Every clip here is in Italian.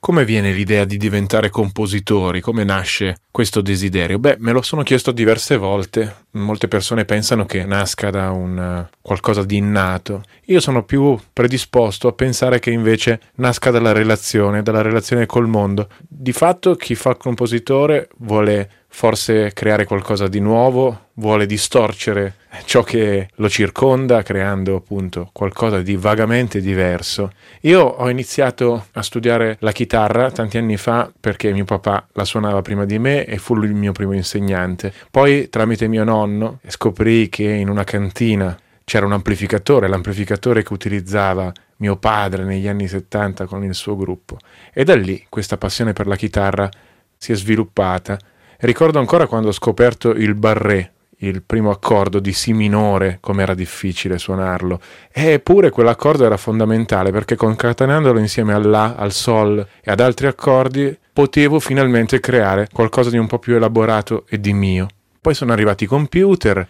Come viene l'idea di diventare compositori? Come nasce questo desiderio? Beh, me lo sono chiesto diverse volte. Molte persone pensano che nasca da un qualcosa di innato. Io sono più predisposto a pensare che invece nasca dalla relazione col mondo. Di fatto chi fa il compositore vuole forse creare qualcosa di nuovo, vuole distorcere ciò che lo circonda, creando appunto qualcosa di vagamente diverso. Io ho iniziato a studiare la chitarra tanti anni fa perché mio papà la suonava prima di me e fu lui il mio primo insegnante. Poi tramite mio nonno scoprì che in una cantina c'era un l'amplificatore che utilizzava mio padre negli anni 70 con il suo gruppo. E da lì questa passione per la chitarra si è sviluppata. Ricordo ancora quando ho scoperto il barré, il primo accordo di Si minore, come era difficile suonarlo. Eppure quell'accordo era fondamentale perché concatenandolo insieme all'A, al Sol e ad altri accordi potevo finalmente creare qualcosa di un po' più elaborato e di mio. Poi sono arrivati i computer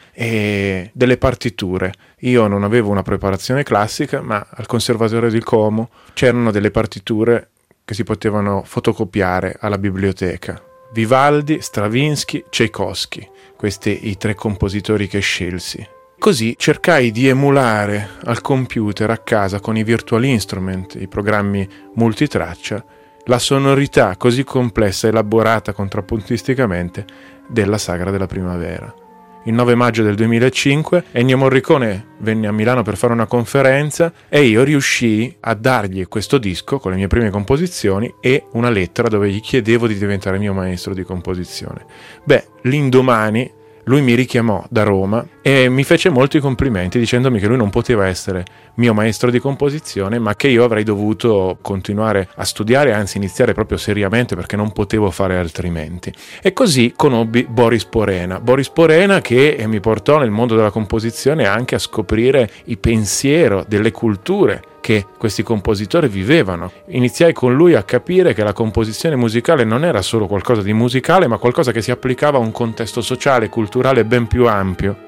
e delle partiture. Io non avevo una preparazione classica, ma al Conservatorio di Como c'erano delle partiture che si potevano fotocopiare alla biblioteca. Vivaldi, Stravinsky, Tchaikovsky, questi i 3 compositori che scelsi. Così cercai di emulare al computer a casa con i virtual instrument, i programmi multitraccia, la sonorità così complessa e elaborata contrappuntisticamente della Sagra della Primavera. Il 9 maggio del 2005 Ennio Morricone venne a Milano per fare una conferenza e io riuscii a dargli questo disco con le mie prime composizioni e una lettera dove gli chiedevo di diventare mio maestro di composizione. Beh, l'indomani lui mi richiamò da Roma e mi fece molti complimenti dicendomi che lui non poteva essere mio maestro di composizione, ma che io avrei dovuto continuare a studiare, anzi iniziare proprio seriamente perché non potevo fare altrimenti. E così conobbi Boris Porena che mi portò nel mondo della composizione anche a scoprire il pensiero delle culture che questi compositori vivevano. Iniziai con lui a capire che la composizione musicale non era solo qualcosa di musicale, ma qualcosa che si applicava a un contesto sociale e culturale ben più ampio.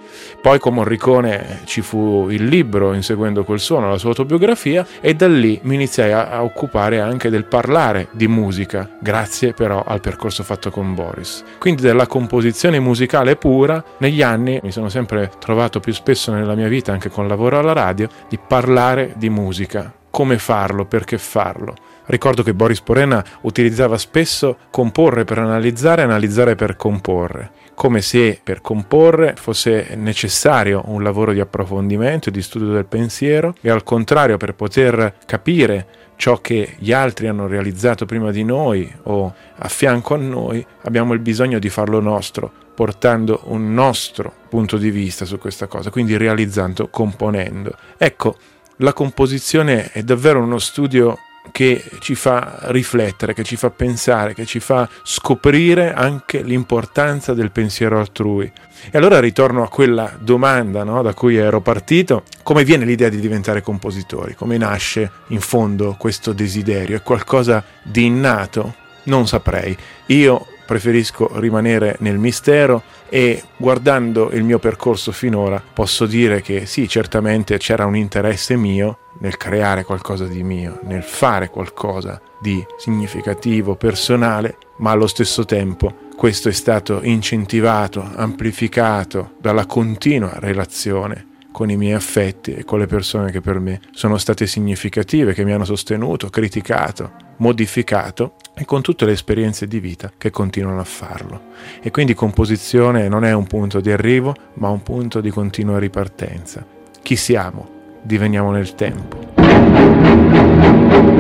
Poi con Morricone ci fu il libro Inseguendo quel suono, la sua autobiografia, e da lì mi iniziai a occupare anche del parlare di musica, grazie però al percorso fatto con Boris. Quindi della composizione musicale pura, negli anni mi sono sempre trovato più spesso nella mia vita, anche con lavoro alla radio, di parlare di musica. Come farlo, perché farlo. Ricordo che Boris Porena utilizzava spesso comporre per analizzare, analizzare per comporre, come se per comporre fosse necessario un lavoro di approfondimento e di studio del pensiero e al contrario per poter capire ciò che gli altri hanno realizzato prima di noi o a fianco a noi abbiamo il bisogno di farlo nostro, portando un nostro punto di vista su questa cosa, quindi realizzando, componendo. Ecco, la composizione è davvero uno studio che ci fa riflettere, che ci fa pensare, che ci fa scoprire anche l'importanza del pensiero altrui. E allora ritorno a quella domanda, no, da cui ero partito: come viene l'idea di diventare compositori? Come nasce in fondo questo desiderio? È qualcosa di innato? Non saprei. Io preferisco rimanere nel mistero e guardando il mio percorso finora posso dire che sì, certamente c'era un interesse mio nel creare qualcosa di mio, nel fare qualcosa di significativo, personale, ma allo stesso tempo questo è stato incentivato, amplificato dalla continua relazione con i miei affetti e con le persone che per me sono state significative, che mi hanno sostenuto, criticato, modificato e con tutte le esperienze di vita che continuano a farlo. E quindi composizione non è un punto di arrivo, ma un punto di continua ripartenza. Chi siamo? Diveniamo nel tempo.